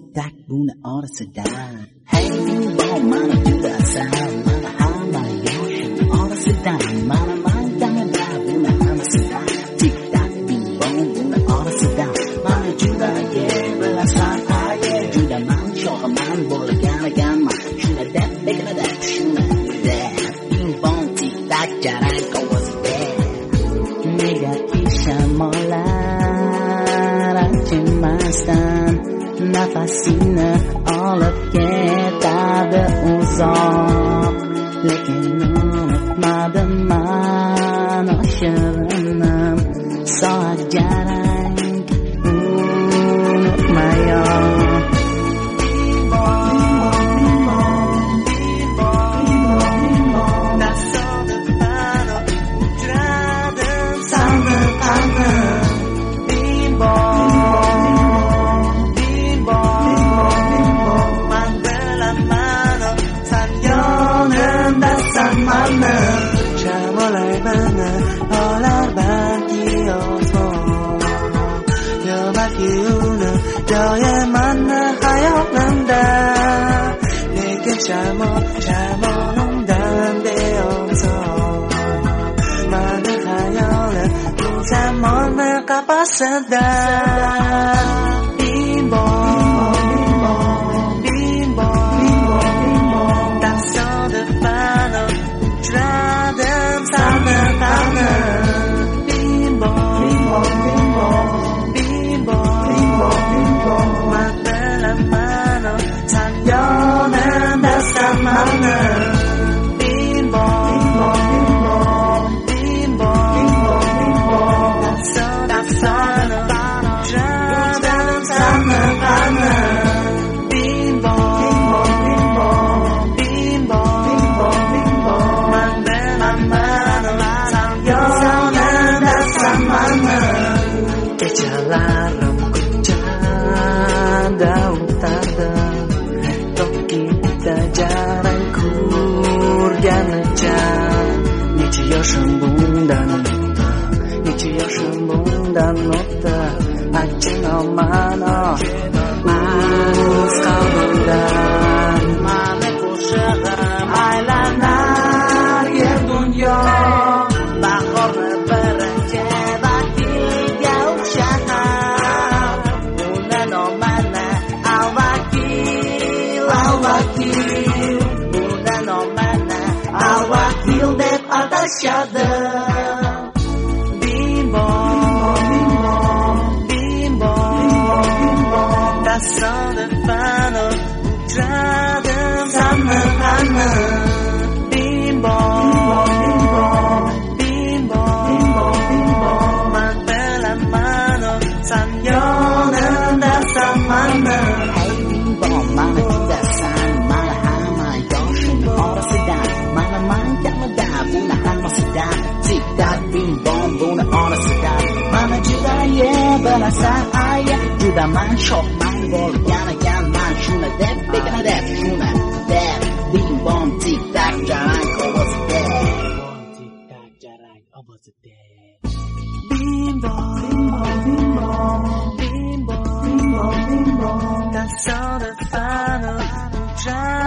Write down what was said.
tak buni orasida. Hey bom mana judasan, mana hamma yoshim orasida, mana damada buni hammasida. Tik tak bim bom buni orasida, mana juda bilasan aye, juda man sho'man bo'lgan ekanman, shuna deb beklada shuna deb bim bom tik tak jarang ovozida. Nega shamollar achinmasdan nafasini olib ketadi uzoq, lekin unutmadim man o'shirinim soat jarang unutmayon. Shamolay bana olar balki osmon, yo balki uni joyi mana hayotimda, lekin shamolingdan beoson mani hayolim bu zamonni qafasida. Necha yoshim bundan o'tdi, achinamano o'z qalbimdan. Mani qo'shig'im aylanar yer dunyo, bahorni birinchi vakilga o'xshar. Uni nomani al-vakil, uni nomani al-vakil deb atashadi. Tasodifan uchradim sanni bim bom, man bilaman san yonimdasan mana. Hey bim bom mana judasan, mana hamma yoshim orasida, mana man kamida buni hammasida. Tik tak bim bom buni orasida, mana juda bilasan aye, juda man sho'man bo'lgan ekanman, shuna deb beklada shuna deb bim bom tik tak jarang ovozida. Bim bom, tasodifan uchradim